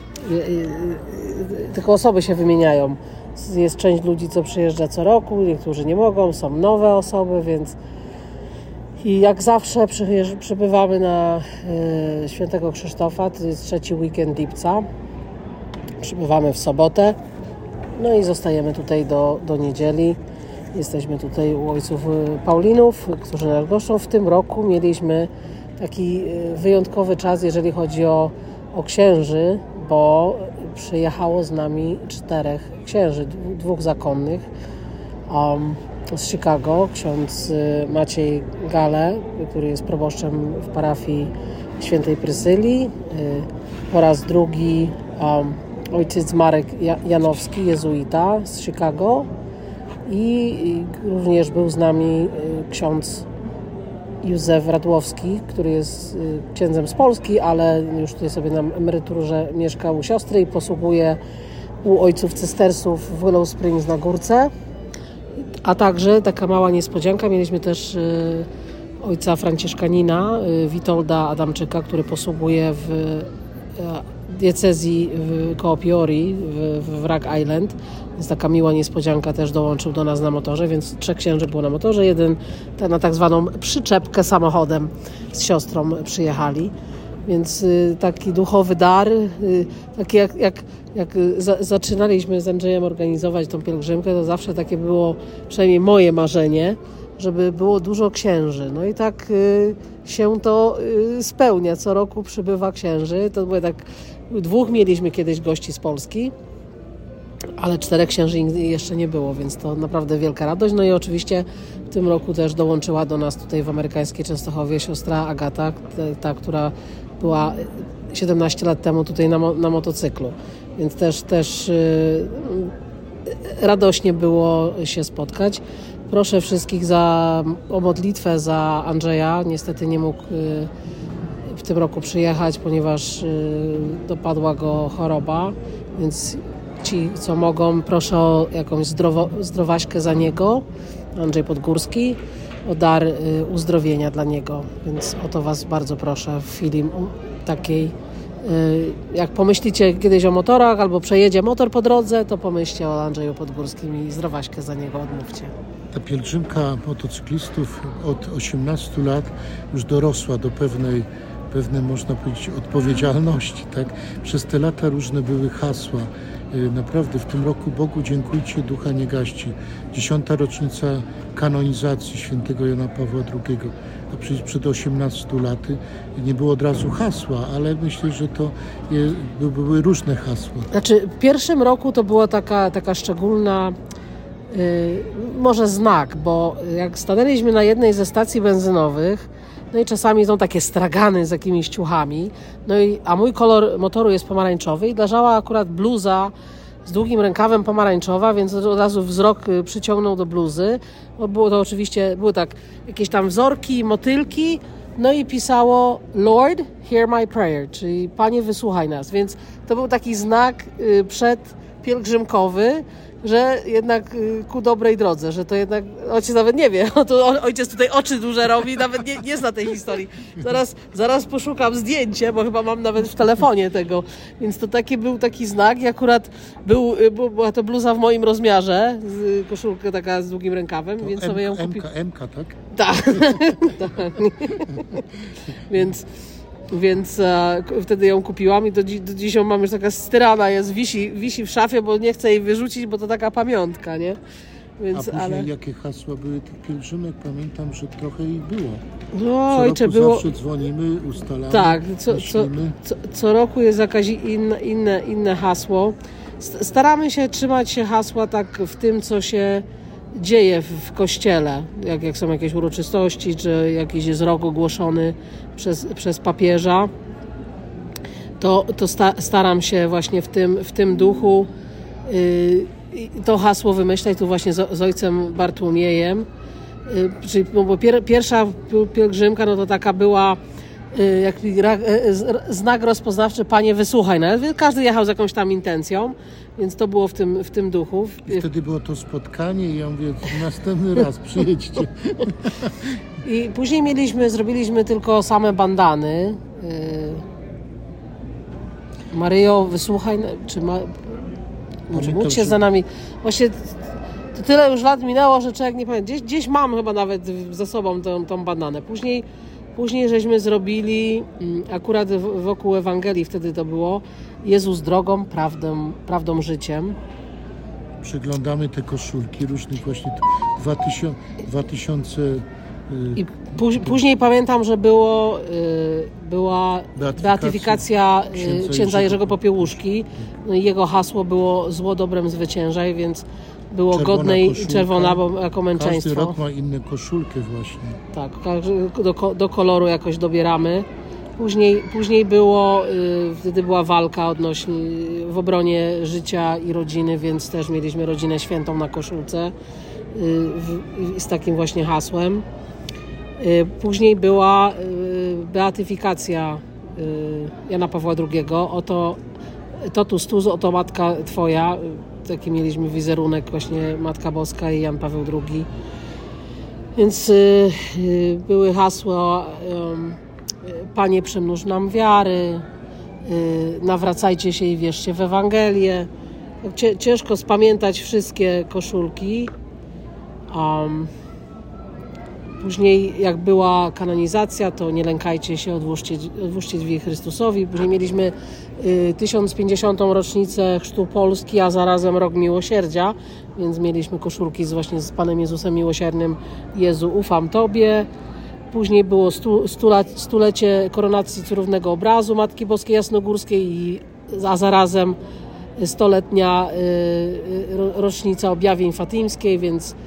Tylko osoby się wymieniają. Jest część ludzi, co przyjeżdża co roku, niektórzy nie mogą, są nowe osoby, więc i jak zawsze przyjeżdż- przybywamy na y, Świętego Krzysztofa, to jest trzeci weekend lipca. Przybywamy w sobotę, no i zostajemy tutaj do, do niedzieli. Jesteśmy tutaj u ojców Paulinów, którzy nas goszczą. W tym roku mieliśmy taki wyjątkowy czas, jeżeli chodzi o, o księży, bo przyjechało z nami czterech księży, dwóch zakonnych um, z Chicago. Ksiądz Maciej Gale, który jest proboszczem w parafii Świętej Prysylii, po raz drugi um, ojciec Marek Janowski, jezuita z Chicago i, i również był z nami ksiądz Józef Radłowski, który jest księdzem z Polski, ale już tutaj sobie na emeryturze mieszka u siostry i posługuje u ojców cystersów w Willow Springs na Górce. A także taka mała niespodzianka, mieliśmy też ojca franciszkanina Witolda Adamczyka, który posługuje w diecezji w Kołopiori w, w Wrag Island. Jest taka miła niespodzianka, też dołączył do nas na motorze, więc trzech księży było na motorze, jeden na tak zwaną przyczepkę samochodem z siostrą przyjechali. Więc y, taki duchowy dar, y, taki jak, jak, jak za, zaczynaliśmy z Andrzejem organizować tą pielgrzymkę, to zawsze takie było przynajmniej moje marzenie, żeby było dużo księży. No i tak y, się to y, spełnia. Co roku przybywa księży. To było tak, dwóch mieliśmy kiedyś gości z Polski, ale czterech księży jeszcze nie było, więc to naprawdę wielka radość. No i oczywiście w tym roku też dołączyła do nas tutaj w amerykańskiej Częstochowie siostra Agata, ta, która była siedemnaście lat temu tutaj na, na motocyklu, więc też, też yy, radośnie było się spotkać. Proszę wszystkich za, o modlitwę za Andrzeja. Niestety nie mógł yy, w tym roku przyjechać, ponieważ yy, dopadła go choroba, więc ci, co mogą, proszę o jakąś zdrowo, zdrowaśkę za niego, Andrzej Podgórski, o dar y, uzdrowienia dla niego. Więc o to Was bardzo proszę w chwili takiej, y, jak pomyślicie kiedyś o motorach albo przejedzie motor po drodze, to pomyślcie o Andrzeju Podgórskim i zdrowaśkę za niego odmówcie. Ta pielgrzymka motocyklistów od osiemnastu lat już dorosła do pewnej pewnej, można powiedzieć, odpowiedzialności, tak? Przez te lata różne były hasła. Naprawdę w tym roku Bogu dziękujcie, ducha nie gaści. Dziesiąta rocznica kanonizacji świętego Jana Pawła drugiego. A przecież przed osiemnastu laty nie było od razu hasła, ale myślę, że to je, były różne hasła. Znaczy w pierwszym roku to była taka, taka szczególna yy, może znak, bo jak stanęliśmy na jednej ze stacji benzynowych, no i czasami są takie stragany z jakimiś ciuchami, no i, a mój kolor motoru jest pomarańczowy i leżała akurat bluza z długim rękawem, pomarańczowa, więc od razu wzrok przyciągnął do bluzy. Bo było to oczywiście, były tak jakieś tam wzorki, motylki, no i pisało Lord, hear my prayer, czyli Panie, wysłuchaj nas. Więc to był taki znak przedpielgrzymkowy, że jednak ku dobrej drodze, że to jednak ojciec nawet nie wie, to ojciec tutaj oczy duże robi, nawet nie, nie zna tej historii. Zaraz, zaraz poszukam zdjęcie, bo chyba mam nawet w telefonie tego, więc to taki był taki znak i akurat był, była to bluza w moim rozmiarze, koszulka taka z długim rękawem, to więc M- sobie ją kupiłam. M K, tak? Tak. tak. Więc... Więc e, wtedy ją kupiłam i do, dzi- do dziś ją mam już taka styrana, jest, wisi, wisi w szafie, bo nie chcę jej wyrzucić, bo to taka pamiątka, nie? Więc, A później ale... jakie hasła były tych pielgrzymek? Pamiętam, że trochę ich było. No, co ojcze, roku było... zawsze dzwonimy, ustalamy, Tak, co, co, myślimy. co, co roku jest jakieś inne, inne, inne hasło. Staramy się trzymać się hasła tak w tym, co się dzieje w, w kościele, jak, jak są jakieś uroczystości, czy jakiś jest rok ogłoszony przez, przez papieża, to, to sta, staram się właśnie w tym, w tym duchu yy, to hasło wymyślać tu właśnie z, z ojcem Bartłomiejem. Yy, czyli, no bo pier, pierwsza pielgrzymka, no to taka była yy, jak, yy, znak rozpoznawczy, Panie, wysłuchaj nas. Każdy jechał z jakąś tam intencją, więc to było w tym, w tym duchu. I wtedy było to spotkanie i ja mówię, następny raz przyjedźcie. I później mieliśmy, zrobiliśmy tylko same bandany. Yy, Maryjo, wysłuchaj, czy ma, może módl się za nami. Właśnie to tyle już lat minęło, że człowiek nie pamięta. Gdzieś, gdzieś mam chyba nawet ze sobą tą, tą bandanę. Później, później żeśmy zrobili, akurat wokół Ewangelii wtedy to było, Jezus drogą, prawdą, prawdą, życiem. Przeglądamy te koszulki różnych właśnie dwa tysiące I pó- później pamiętam, że było, y, była beatyfikacja, beatyfikacja y, księdza, księdza Jerzego Popiełuszki. No i jego hasło było zło dobrem zwyciężaj, więc było czerwona godne i czerwona, bo jako męczeństwo. Każdy rok ma inne koszulki właśnie. Tak, do, do koloru jakoś dobieramy. Później, później było, y, wtedy była walka odnośnie w obronie życia i rodziny, więc też mieliśmy rodzinę świętą na koszulce y, w, y, z takim właśnie hasłem. Y, później była y, beatyfikacja y, Jana Pawła drugiego. Oto totus tuus, oto Matka Twoja. Taki mieliśmy wizerunek właśnie Matka Boska i Jan Paweł drugi. Więc y, y, były hasła y, Panie, przemnóż nam wiary, y, nawracajcie się i wierzcie w Ewangelię. Cie, ciężko spamiętać wszystkie koszulki. Um, później jak była kanonizacja, to nie lękajcie się, odłóżcie, odłóżcie drzwi Chrystusowi. Później mieliśmy y, tysiąc pięćdziesiątą rocznicę Chrztu Polski, a zarazem Rok Miłosierdzia, więc mieliśmy koszulki z, właśnie z Panem Jezusem Miłosiernym. Jezu, ufam Tobie. Później było stu, stule, stulecie koronacji cudownego obrazu Matki Boskiej Jasnogórskiej, i, a zarazem stoletnia y, rocznica objawień fatimskiej, więc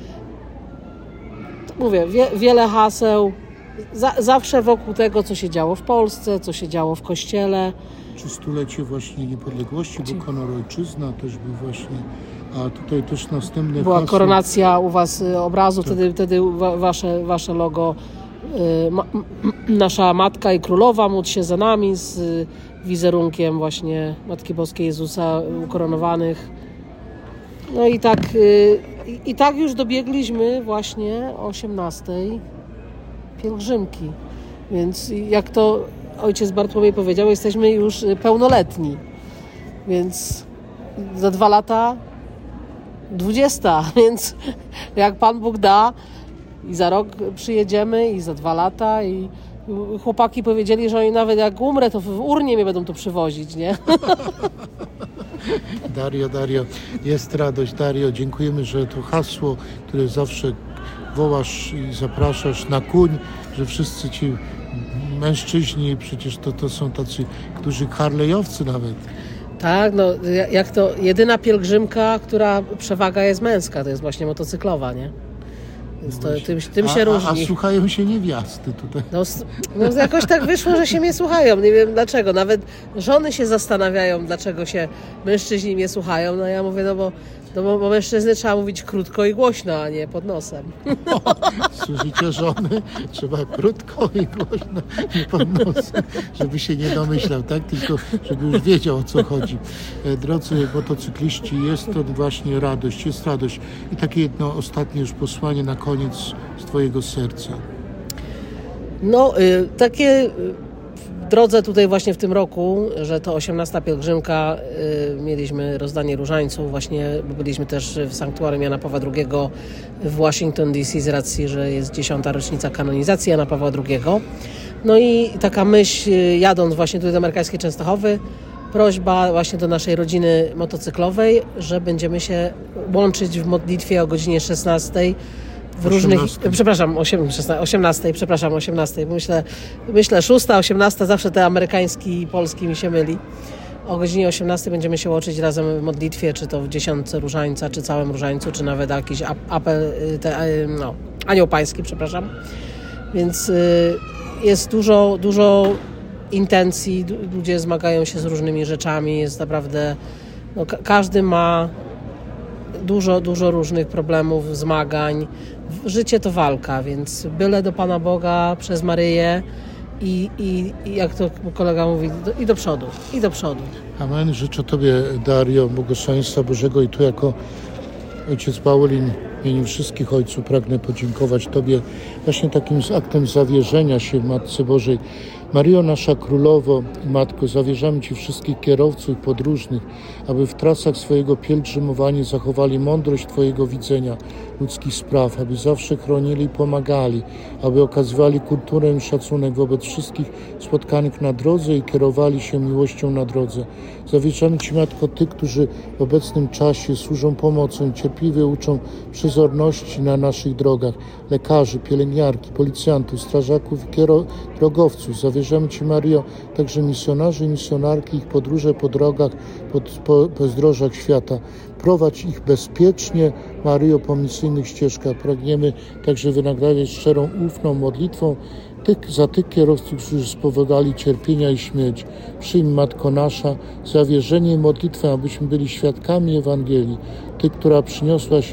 mówię, wie, wiele haseł, za, zawsze wokół tego, co się działo w Polsce, co się działo w Kościele. Czy stulecie właśnie niepodległości, bo Honor Ojczyzna też był właśnie, a tutaj też następne była hasło. Koronacja u was obrazu, tak. wtedy, wtedy wasze, wasze logo, y, ma, nasza Matka i Królowa, módl się za nami, z y, wizerunkiem właśnie Matki Boskiej Jezusa ukoronowanych. No i tak, y, i tak już dobiegliśmy właśnie o osiemnastej pielgrzymki. Więc jak to ojciec Bartłomiej powiedział, jesteśmy już pełnoletni. Więc za dwa lata dwudziesta, więc jak Pan Bóg da i za rok przyjedziemy i za dwa lata i chłopaki powiedzieli, że oni nawet jak umrę, to w urnie mnie będą tu przywozić, nie? Dario, Dario, jest radość. Dario, dziękujemy, że to hasło, które zawsze wołasz i zapraszasz na kuń, że wszyscy ci mężczyźni, przecież to, to są tacy, którzy harlejowcy nawet. Tak, no jak to jedyna pielgrzymka, która przewaga jest męska, to jest właśnie motocyklowa, nie? Więc to, tym, tym się a, różni. A, a słuchają się niewiasty tutaj. No, no jakoś tak wyszło, że się mnie słuchają. Nie wiem dlaczego. Nawet żony się zastanawiają, dlaczego się mężczyźni mnie słuchają. No ja mówię, no bo, no bo, bo mężczyzny trzeba mówić krótko i głośno, a nie pod nosem. O, słyszycie, żony? Trzeba krótko i głośno, nie pod nosem, żeby się nie domyślał, tak? Tylko żeby już wiedział, o co chodzi. Drodzy motocykliści, jest to właśnie radość, jest radość. I takie jedno ostatnie już posłanie na koniec z twojego serca. No, y, takie w drodze tutaj właśnie w tym roku, że to osiemnasta pielgrzymka, y, mieliśmy rozdanie różańców, właśnie byliśmy też w sanktuarium Jana Pawła drugiego w Washington D C z racji, że jest dziesiąta rocznica kanonizacji Jana Pawła drugiego. No i taka myśl, jadąc właśnie tutaj do amerykańskiej Częstochowy, prośba właśnie do naszej rodziny motocyklowej, że będziemy się łączyć w modlitwie o godzinie szesnastej w różnych, przepraszam, osiemnastej, przepraszam, osiemnastej, myślę, myślę szósta, osiemnasta, zawsze te amerykański i polski mi się myli. O godzinie osiemnastej będziemy się łączyć razem w modlitwie, czy to w dziesiątce różańca, czy całym różańcu, czy nawet jakiś apel, te, no, anioł pański, przepraszam. Więc jest dużo, dużo intencji, ludzie zmagają się z różnymi rzeczami, jest naprawdę, no, ka- każdy ma dużo, dużo różnych problemów, zmagań. Życie to walka, więc byle do Pana Boga przez Maryję i, i, i jak to kolega mówi, do, i do przodu, i do przodu. Amen. Życzę Tobie, Dario, błogosławieństwa Bożego i tu jako ojciec Paulin w imieniu wszystkich ojców pragnę podziękować Tobie właśnie takim aktem zawierzenia się Matce Bożej. Maryjo, nasza Królowo i Matko, zawierzamy Ci wszystkich kierowców podróżnych, aby w trasach swojego pielgrzymowania zachowali mądrość Twojego widzenia ludzkich spraw, aby zawsze chronili i pomagali, aby okazywali kulturę i szacunek wobec wszystkich spotkanych na drodze i kierowali się miłością na drodze. Zawierzamy Ci, Matko, tych, którzy w obecnym czasie służą pomocą i cierpliwie uczą przezorności na naszych drogach, lekarzy, pielęgniarki, policjantów, strażaków i drogowców. Zawierzamy Ci, Maryjo, także misjonarzy i misjonarki, ich podróże po drogach, po, po bezdrożach świata. Prowadź ich bezpiecznie, Maryjo, po misyjnych ścieżkach. Pragniemy także wynagradzać szczerą, ufną modlitwą tych, za tych kierowców, którzy spowodowali cierpienia i śmierć. Przyjm, Matko nasza, zawierzenie i modlitwę, abyśmy byli świadkami Ewangelii. Ty, która przyniosłaś,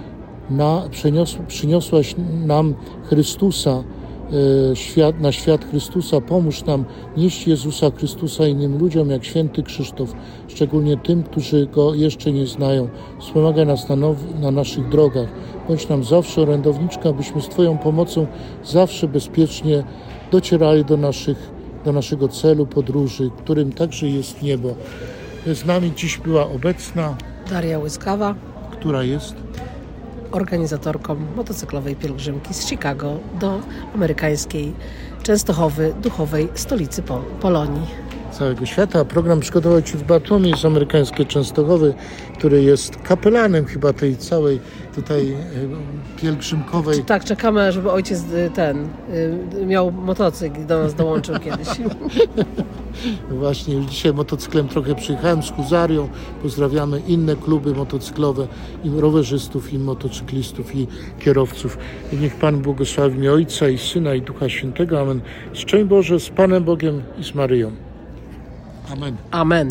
na, przynios, przyniosłaś nam Chrystusa, Świat, na świat Chrystusa, pomóż nam nieść Jezusa Chrystusa innym ludziom, jak święty Krzysztof, szczególnie tym, którzy Go jeszcze nie znają. Wspomagaj nas na, now, na naszych drogach. Bądź nam zawsze orędowniczka, abyśmy z Twoją pomocą zawsze bezpiecznie docierali do, naszych, do naszego celu podróży, którym także jest niebo. Z nami dziś była obecna Daria Łyskawa, która jest organizatorką motocyklowej pielgrzymki z Chicago do amerykańskiej Częstochowy, duchowej stolicy Pol- Polonii. Całego świata. Program przygotował ojciec Bartłomiej z amerykańskiej Częstochowy, który jest kapelanem chyba tej całej tutaj pielgrzymkowej. Tak, czekamy, żeby ojciec ten miał motocykl i do nas dołączył kiedyś. Właśnie, już dzisiaj motocyklem trochę przyjechałem z Huzarią. Pozdrawiamy inne kluby motocyklowe, i rowerzystów, i motocyklistów, i kierowców. I niech Pan błogosławi mnie Ojca i Syna i Ducha Świętego. Amen. Szczęść Boże, z Panem Bogiem i z Maryją. Amen. Amen.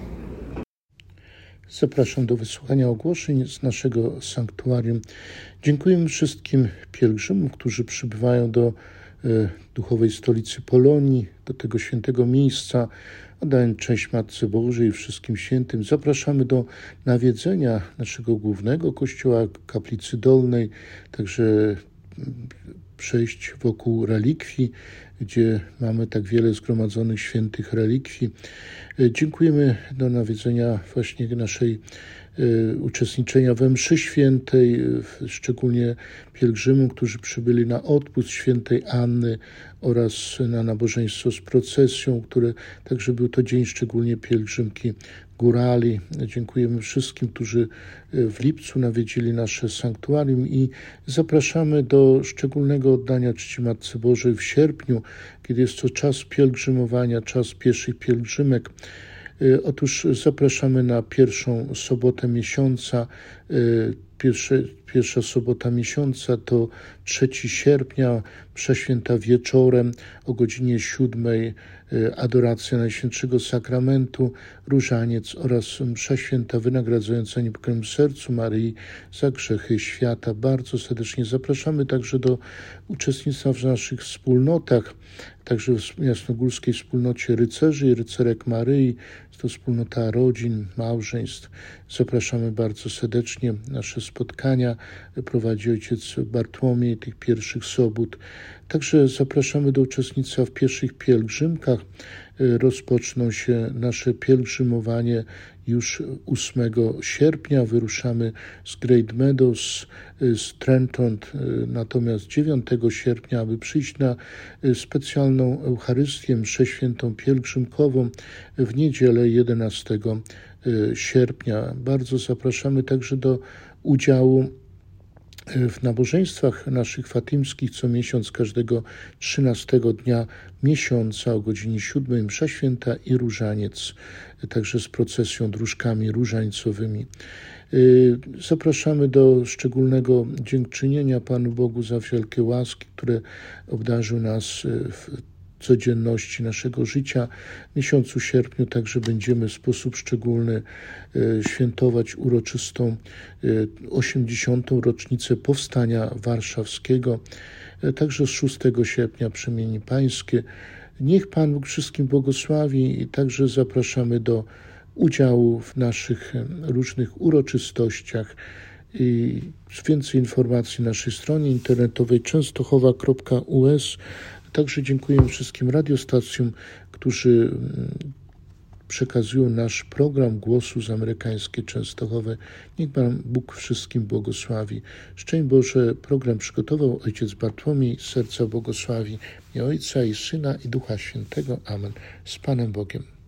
Zapraszam do wysłuchania ogłoszeń z naszego sanktuarium. Dziękujemy wszystkim pielgrzymom, którzy przybywają do e, duchowej stolicy Polonii, do tego świętego miejsca. Oddając cześć Matce Bożej i wszystkim świętym, zapraszamy do nawiedzenia naszego głównego kościoła, kaplicy dolnej, także przejść wokół relikwii, gdzie mamy tak wiele zgromadzonych świętych relikwii. Dziękujemy do nawiedzenia właśnie naszej y, uczestniczenia we mszy świętej, szczególnie pielgrzymom, którzy przybyli na odpust świętej Anny oraz na nabożeństwo z procesją, które także był to dzień szczególnie pielgrzymki górali. Dziękujemy wszystkim, którzy w lipcu nawiedzili nasze sanktuarium i zapraszamy do szczególnego oddania czci Matce Bożej w sierpniu, kiedy jest to czas pielgrzymowania, czas pieszych pielgrzymek. Otóż zapraszamy na pierwszą sobotę miesiąca. pierwsze, pierwsza sobota miesiąca to trzeciego sierpnia, msza święta wieczorem o godzinie siódmej, adoracja Najświętszego Sakramentu, różaniec oraz msza święta wynagradzająca niepokojem sercu Maryi za grzechy świata. Bardzo serdecznie zapraszamy także do uczestnictwa w naszych wspólnotach, także w jasnogórskiej wspólnocie rycerzy i rycerek Maryi. Jest to wspólnota rodzin, małżeństw. Zapraszamy bardzo serdecznie. Nasze spotkania prowadzi ojciec Bartłomiej tych pierwszych sobót. Także zapraszamy do uczestnictwa w pierwszych pielgrzymkach. Rozpoczną się nasze pielgrzymowanie już ósmego sierpnia. Wyruszamy z Great Meadows, z Trenton, natomiast dziewiątego sierpnia, aby przyjść na specjalną Eucharystię, mszę świętą pielgrzymkową w niedzielę jedenastego sierpnia. Bardzo zapraszamy także do udziału w nabożeństwach naszych fatimskich co miesiąc, każdego trzynastego dnia miesiąca o godzinie siódmej msza święta i różaniec, także z procesją dróżkami różańcowymi. Zapraszamy do szczególnego dziękczynienia Panu Bogu za wszelkie łaski, które obdarzył nas w codzienności naszego życia. W miesiącu sierpniu także będziemy w sposób szczególny świętować uroczystą osiemdziesiątą rocznicę Powstania Warszawskiego. Także z szóstego sierpnia przemieni pańskie. Niech Pan Bóg wszystkim błogosławi i także zapraszamy do udziału w naszych różnych uroczystościach. I więcej informacji na naszej stronie internetowej częstochowa kropka u es. Także dziękuję wszystkim radiostacjom, którzy przekazują nasz program Głosu z amerykańskiej Częstochowy. Niech Pan Bóg wszystkim błogosławi. Szczęść Boże, program przygotował ojciec Bartłomiej, serca błogosławi. W imię Ojca i Syna i Ducha Świętego. Amen. Z Panem Bogiem.